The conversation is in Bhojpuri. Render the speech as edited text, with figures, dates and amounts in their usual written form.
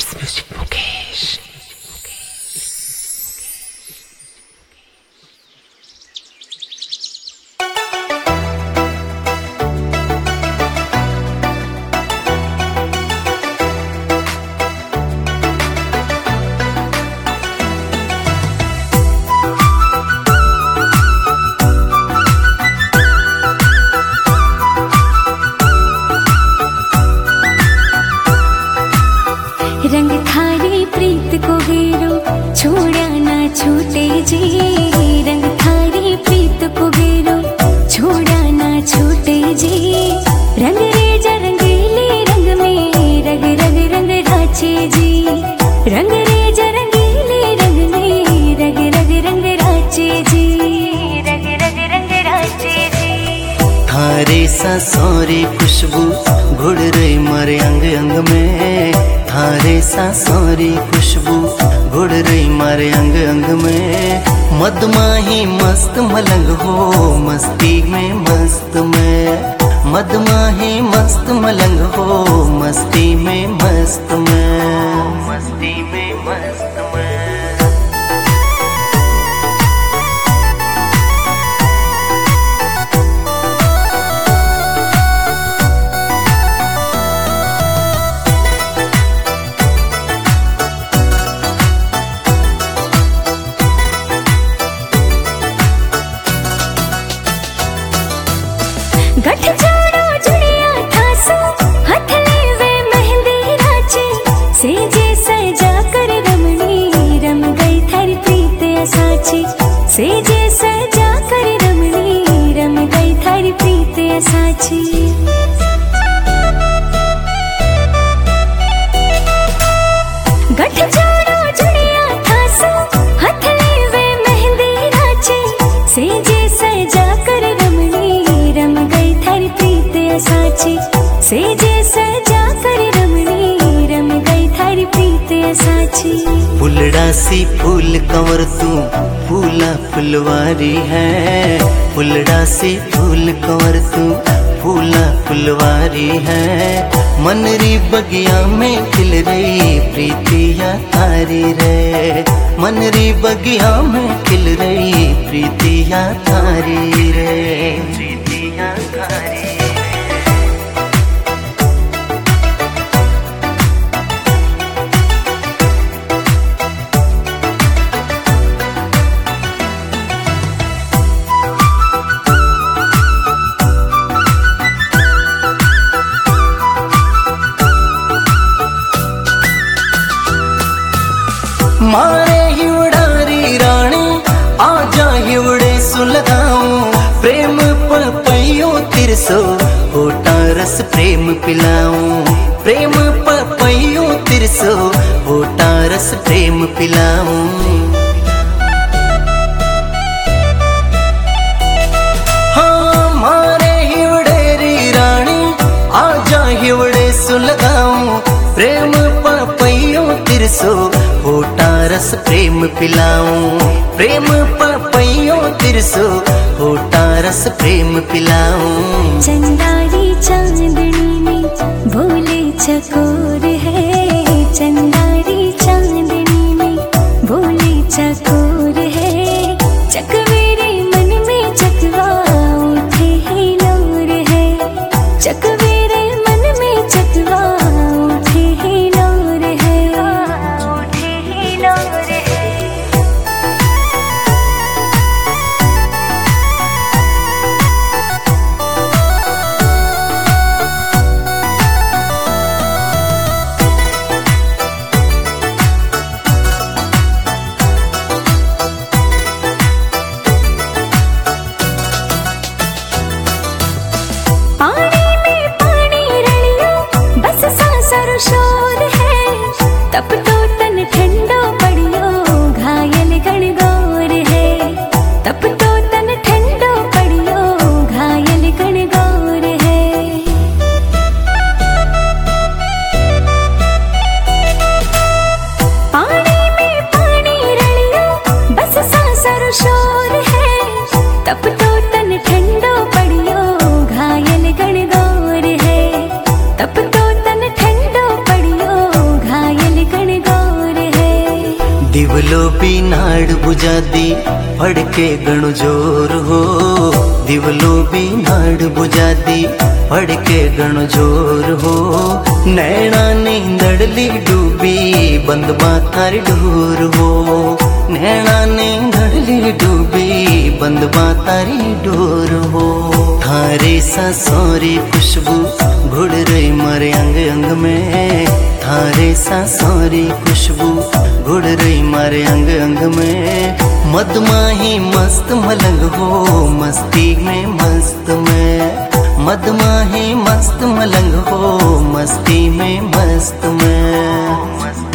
Music Mukesh. रंग थारी प्रीत को गेरो छोड़ा ना छूटे जी। रंग थारी प्रीत को गेरो छोड़ा ना छूटे जी। रंग रेजा रंगीले रंग में रग रग रंग ढाचे जी। रंग रेजा रंगीले रंग में रग रग रंग ढाचे जी। रग रग रंग ढाचे जी। थारे सा सौरी खुशबू घुड़ रही मारे अंग अंग में। थारे सा सौरी खुशबू घुड़ रही मारे अंग अंग में। मदमाही मस्त मलंग हो मस्ती में मस्त में। मदमाही मस्त मलंग हो मस्ती में मस्त में। मस्ती में मस्त में। गठ जोड़ो जुड़िया थासो हाथ लेवे मेहंदी राचे। सेजे सजा कर रमणी रम गई थारी प्रीत साची। सेजे सजा कर रमणी रम गई थारी प्रीत साची। गठ जोड़ो जुड़िया थासो हाथ लेवे मेहंदी राचे। सेजे सजा कर रमणी रम गई थारी प्रीत साची। सेजे सजा कर रमणी रम गई थारी प्रीत साची। फुलड़ा सी फूल कंवर तू फूला फुलवारी है। फुलड़ा सी फूल कंवर तू फूला फुलवारी है। मनरी बगिया में खिल रही प्रीतिया थारी रे। मनरी बगिया में खिल रही प्रीतिया थारी रे। प्रीतिया थारी। मारे हिवड़ारी रानी आजा हिवड़े सुलगाऊं। प्रेम पपैयो तिरसो होटा रस प्रेम पिलाऊं। प्रेम पपैयो तिरसो होटा रस प्रेम पिलाऊं। हाँ मारे हिवड़ेरी रानी आजा हिवड़े सुलगाऊं। प्रेम पपैयो तिरसो होटा रस प्रेम पिलाऊं। प्रेम पपैयो तिरसो होटा रस प्रेम पिलाऊं। चंदारी चांदनी में भोले चकोर है। चंदारी चांदनी में भोले चकोर है। चकवेरे मन में चकवा उठे ही लोर है। चकवेरे मन में चकवा उठे ही लोर है। उठे ही लोर है। दिवलो भी नाड़ बुझा दी फड़के गणु जोर हो, दिवलो भी नाड़ बुझा दी फड़के गणु जोर हो। नैना नींदड़ली डूबी बंद बातारी डोर हो, नैना नींदड़ली डूबी बंद बातारी डोर हो। थारे सा सौरी खुशबू घुड़ रही मारे अंग अंग में, थारे सा सौरी खुशबू घुड़ रही मारे अंग अंग में। मदमाही मस्त मलंग हो मस्ती में मस्त में, मदमाही मस्त मलंग हो मस्ती में मस्त में।